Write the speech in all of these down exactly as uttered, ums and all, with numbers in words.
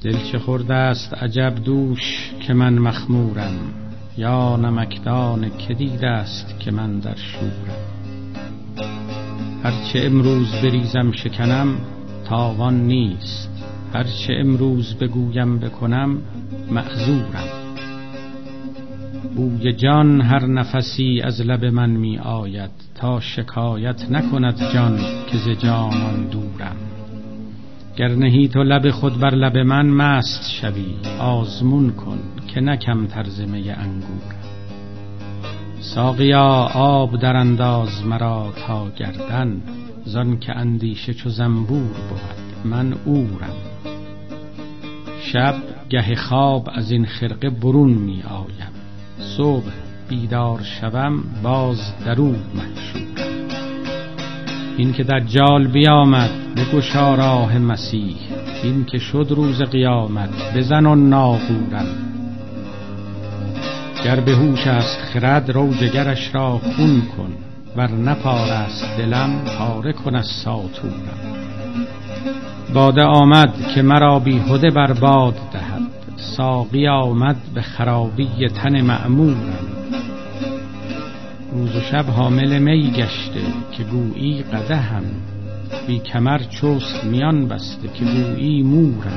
دل چه خورده است عجب دوش که من مخمورم، یا نمکدان که دیده است که من در شورم. هرچه امروز بریزم شکنم تاوان نیست، هرچه امروز بگویم بکنم معذورم. بوی جان هر نفسی از لب من می آید، تا شکایت نکند جان که ز جانان دورم. گر نهی تو لب خود بر لب من مست شوی، آزمون کن که نکم ترز می انگورم. ساقیا آب در انداز مرا تا گردن، زان که اندیشه چو زنبور بود من عورم. شب گه خواب از این خرقه برون می آیم، صبح بیدار شوم باز درون محشورم. این که دجال بیامد بگشا راه مسیح، این که شد روز قیامت بزن و ناقورم. گر به هوش است خرد رو جگرش را خون کن، ور نپار است دلم پاره کن از ساطورم. باده آمد که مرا بیهده برباد دهد، ساقی آمد به خرابی تن مأمورم. روز و شب حامل می گشته که گویی قدحم، بی کمر چست میان بسته که گویی مورم.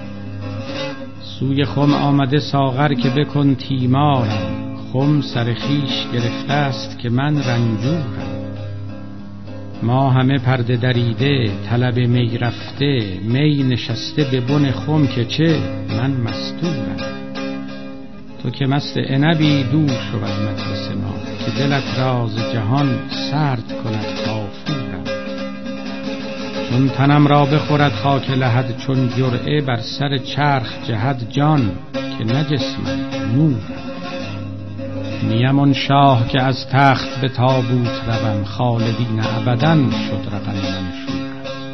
سوی خم آمده ساغر که بکن تیمارم، خم سر خویش گرفته است که من رنجورم. ما همه پرده دریده طلب می رفته، می نشسته به بن خم که چه من مستورم. تو که مست عنبی دور شو از مجلس ما، که دلت راز جهان سرد کند کافورم. چون تنم را بخورد خاک لحد چون جرعه، بر سر چرخ جهد جان که نه جسمم نورم. نیم آن شاه که از تخت به تابوت روم، خالدین ابدا شد رقم منشورم.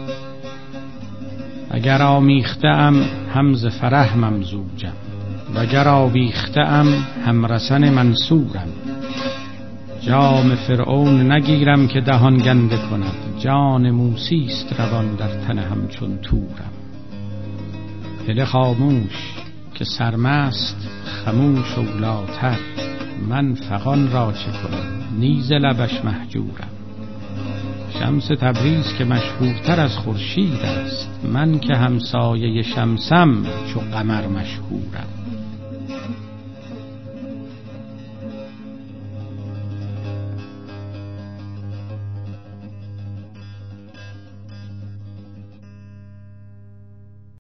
اگر آمیخته ام هم ز فرح ممزوجم، وگر آویخته ام هم رسن منصورم. جام فرعون نگیرم که دهان گنده کند، جان موسی است روان در تن همچون تورم. دل خاموش که سرمست خموش اولاتر، من فغان را چه کنم نیز لبش محجورم. شمس تبریز که مشهورتر از خورشید است، من که همسایه شمسم چو قمر مشهورم.